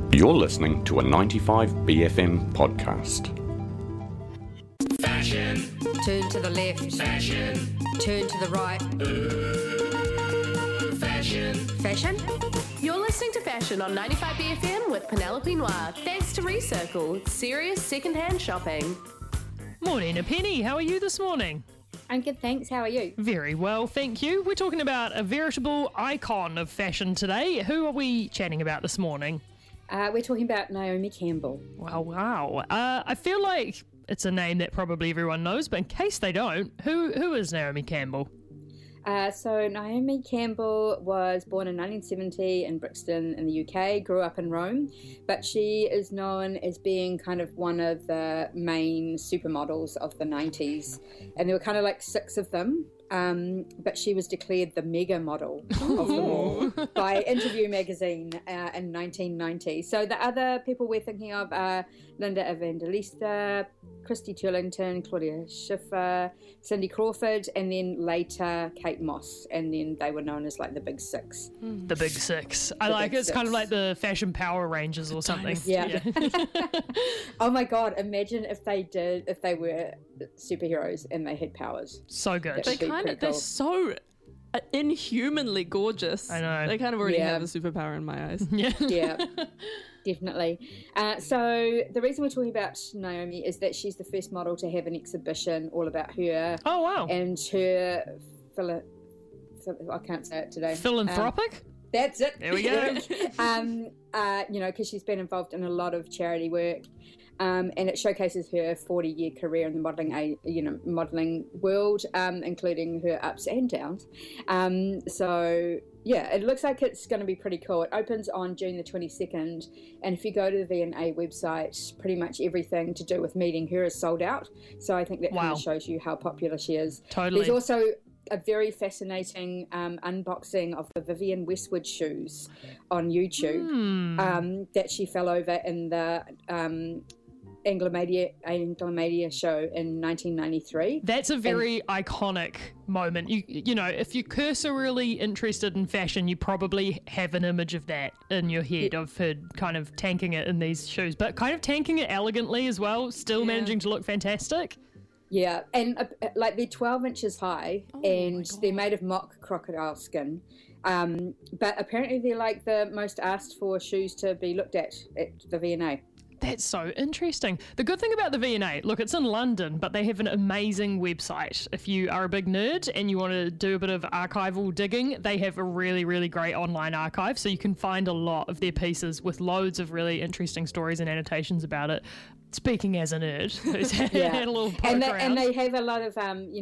You're listening to a 95BFM podcast. Fashion. Turn to the left. Fashion. Turn to the right. Fashion. Fashion? You're listening to Fashion on 95BFM with Penelope Noir. Thanks to Recircle, serious second-hand shopping. Morning, Penny. How are you this morning? I'm good, thanks. How are you? Very well, thank you. We're talking about a veritable icon of fashion today. Who are we chatting about this morning? We're talking about Naomi Campbell. Wow. I feel like it's a name that probably everyone knows, but in case they don't, who is Naomi Campbell? So Naomi Campbell was born in 1970 in Brixton in the UK, grew up in Rome, but she is known as being kind of one of the main supermodels of the 90s, and there were kind of like 6 of them. But she was declared the mega model of them all by Interview magazine in 1990. So the other people we're thinking of are Linda Evangelista, Christy Turlington, Claudia Schiffer, Cindy Crawford, and then later Kate Moss, and then they were known as like the Big Six. The Big Six. I like it's kind of like the Fashion Power Rangers or something. Yeah. Oh my God! Imagine if they were superheroes and they had powers. So good. They're so inhumanly gorgeous. I know. They kind of already have a superpower in my eyes. Yeah. Definitely. So the reason we're talking about Naomi is that she's the first model to have an exhibition all about her. Oh, wow. And her, I can't say it today. Philanthropic? That's it. There we go. Because she's been involved in a lot of charity work. And it showcases her 40-year career in the modelling world, including her ups and downs. It looks like it's going to be pretty cool. It opens on June the 22nd, and if you go to the V&A website, pretty much everything to do with meeting her is sold out. So I think that kind of shows you how popular she is. Totally. There's also a very fascinating unboxing of the Vivienne Westwood shoes on YouTube that she fell over in the Anglomedia show in 1993. That's a very iconic moment. You know, if you're cursorily interested in fashion, you probably have an image of that in your head of her kind of tanking it in these shoes, but kind of tanking it elegantly as well, still managing to look fantastic. Yeah, and they're 12 inches high, and they're made of mock crocodile skin. But apparently they're like the most asked for shoes to be looked at the V&A. That's so interesting. The good thing about the V&A, look, it's in London, but they have an amazing website. If you are a big nerd and you want to do a bit of archival digging, they have a really, really great online archive, so you can find a lot of their pieces with loads of really interesting stories and annotations about it. Speaking as a nerd who's had a little poke around. And they have a lot of,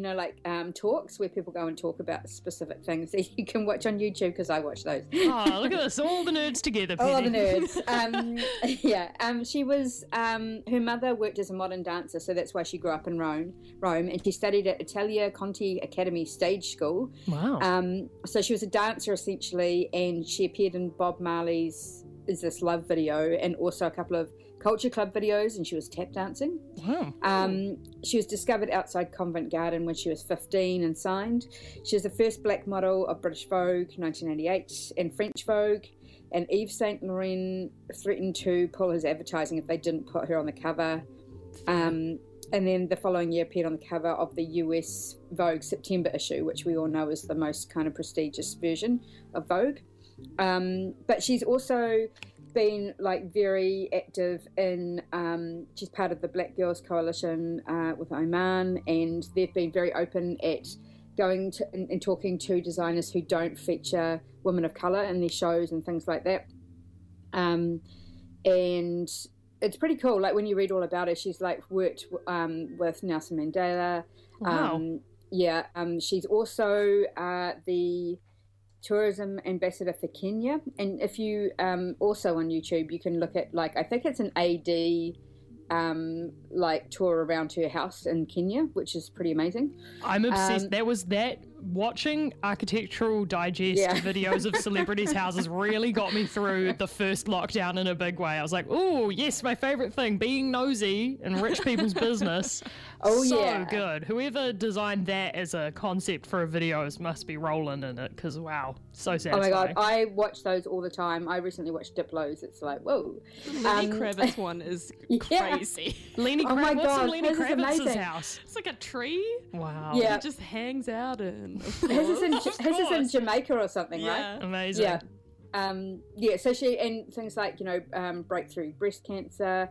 talks where people go and talk about specific things that you can watch on YouTube, because I watch those. Oh, look at this. All the nerds together, Penny. All the nerds. She was, her mother worked as a modern dancer, so that's why she grew up in Rome, and she studied at Italia Conti Academy Stage School. Wow. So she was a dancer, essentially, and she appeared in Bob Marley's Is This Love video, and also a couple of Culture Club videos, and she was tap dancing. Wow. She was discovered outside Covent Garden when she was 15 and signed. She was the first black model of British Vogue, 1988, and French Vogue, and Yves Saint Laurent threatened to pull his advertising if they didn't put her on the cover. And then the following year appeared on the cover of the US Vogue September issue, which we all know is the most kind of prestigious version of Vogue. But she's also been very active in she's part of the Black Girls Coalition with Oman, and they've been very open at going to and talking to designers who don't feature women of colour in their shows and things like that. And it's pretty cool. Like when you read all about her, she's worked with Nelson Mandela. Wow. She's also the tourism ambassador for Kenya, and if you also on YouTube you can look at I think it's an AD tour around her house in Kenya, which is pretty amazing. I'm obsessed. That watching Architectural Digest videos of celebrities' houses really got me through the first lockdown in a big way. I was like, oh, yes, my favourite thing, being nosy in rich people's business. Oh, so yeah. good. Whoever designed that as a concept for a video must be rolling in it, because, wow, so satisfying. Oh, my God. I watch those all the time. I recently watched Diplo's. It's like, whoa. Lenny Kravitz one is crazy. Lenny Oh, my Kravitz, what's God. in Lenny This is Kravitz's amazing. house? It's like a tree. Wow. Yeah. It just hangs out in. His is in Jamaica or something, right? Amazing. Yeah. So she, and things like, breakthrough breast cancer.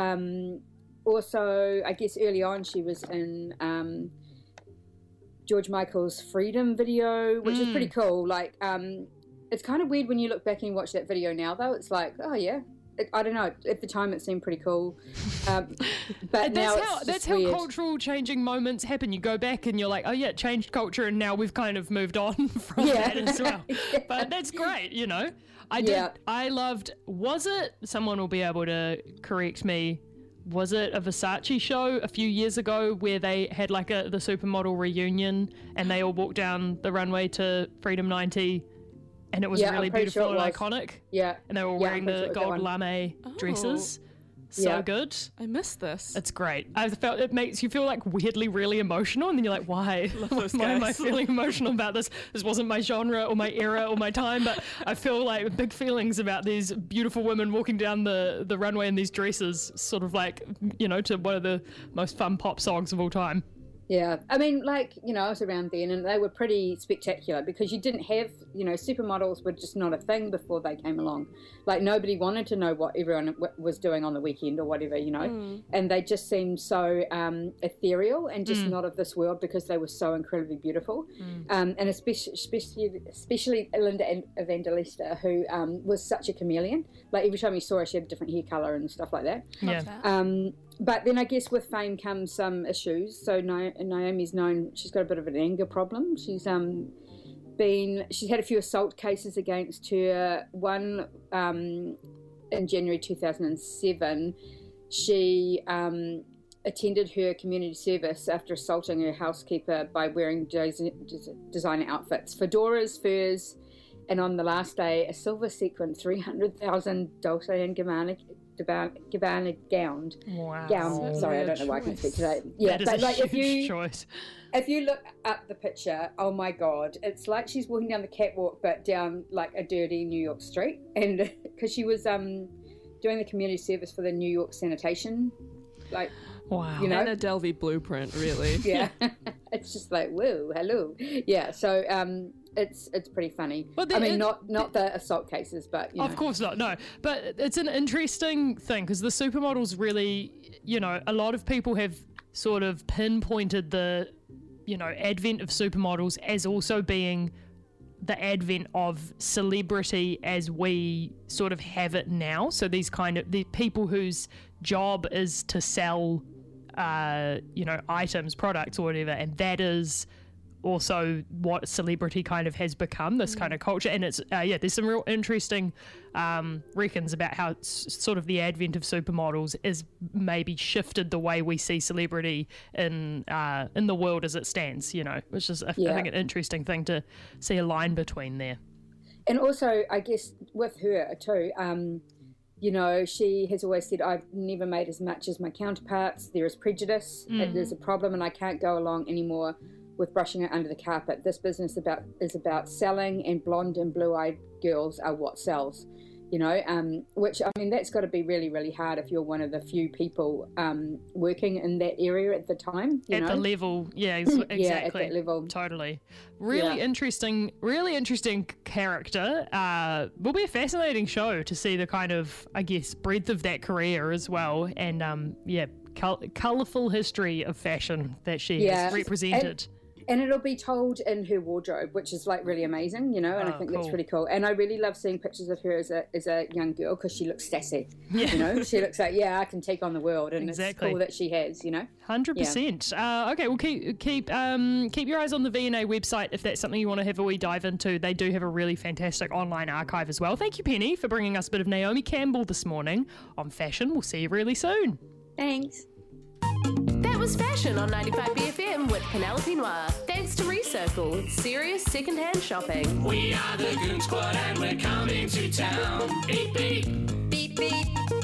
Also, I guess early on she was in George Michael's Freedom video, which is pretty cool. Like, it's kind of weird when you look back and watch that video now, though. It's like, oh, yeah. I don't know. At the time, it seemed pretty cool, but now that's how weird. cultural changing moments happen. You go back and you're like, oh yeah, it changed culture, and now we've kind of moved on from that as well. But that's great, I loved. Was it? Someone will be able to correct me. Was it a Versace show a few years ago where they had like the supermodel reunion and they all walked down the runway to Freedom 90? And it was really beautiful and iconic. Yeah. And they were wearing the gold lame dresses. So good. I missed this. It's great. I felt it makes you feel like weirdly really emotional, and then you're like, why? Why am I feeling emotional about this? This wasn't my genre or my era or my time, but I feel like big feelings about these beautiful women walking down the runway in these dresses, sort of like, to one of the most fun pop songs of all time. Yeah, I mean, I was around then, and they were pretty spectacular because you didn't have, supermodels were just not a thing before they came along. Like, nobody wanted to know what everyone was doing on the weekend or whatever, and they just seemed so ethereal and just not of this world because they were so incredibly beautiful. And especially Linda Evangelista, who was such a chameleon. Like, every time you saw her, she had a different hair colour and stuff like that. Yeah. But then I guess with fame comes some issues. So Naomi's known, she's got a bit of an anger problem. She's had a few assault cases against her. One in January 2007, she attended her community service after assaulting her housekeeper by wearing designer outfits, fedoras, furs, and on the last day, a silver sequin 300,000 Dolce & Gabbana gown. Wow. Sorry, I don't know why I can speak today. Yeah, that is but a huge choice. If you look up the picture, oh my God, it's like she's walking down the catwalk, but down like a dirty New York street. And because she was doing the community service for the New York sanitation, wow, and a Delvey blueprint, really. Yeah, it's just like, whoa, hello. Yeah, so it's pretty funny. But not the assault cases, but Of course not, no. But it's an interesting thing because the supermodels really, a lot of people have sort of pinpointed the, advent of supermodels as also being the advent of celebrity as we sort of have it now. So these the people whose job is to sell, items, products or whatever, and that is also what celebrity kind of has become, this kind of culture. And it's there's some real interesting reckons about how sort of the advent of supermodels is maybe shifted the way we see celebrity in the world as it stands, which is I think an interesting thing to see a line between there. And also I guess with her too, she has always said, I've never made as much as my counterparts. There is prejudice. There's a problem and I can't go along anymore with brushing it under the carpet. This business is about selling, and blonde and blue-eyed girls are what sells, which, I mean, that's got to be really, really hard if you're one of the few people working in that area at the time. At the level, exactly. Yeah, at that level. Totally. Really interesting character. Will be a fascinating show to see the kind of, I guess, breadth of that career as well. And, colourful history of fashion that she has represented. And it'll be told in her wardrobe, which is like really amazing, and I think that's pretty cool. And I really love seeing pictures of her as a young girl because she looks sassy. Yeah. She looks like, I can take on the world, and it's cool that she has, 100%. Okay, well keep your eyes on the V&A website if that's something you want to have a wee dive into. They do have a really fantastic online archive as well. Thank you, Penny, for bringing us a bit of Naomi Campbell this morning on fashion. We'll see you really soon. Thanks. That was was fashion on 95BFM with Penelope Noir. Thanks to Recircle, serious secondhand shopping. We are the Goon Squad and we're coming to town. Beep, beep. Beep, beep.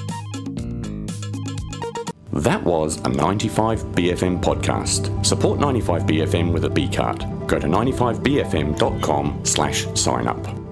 That was a 95BFM podcast. Support 95BFM with a B card. Go to 95BFM.com/sign up.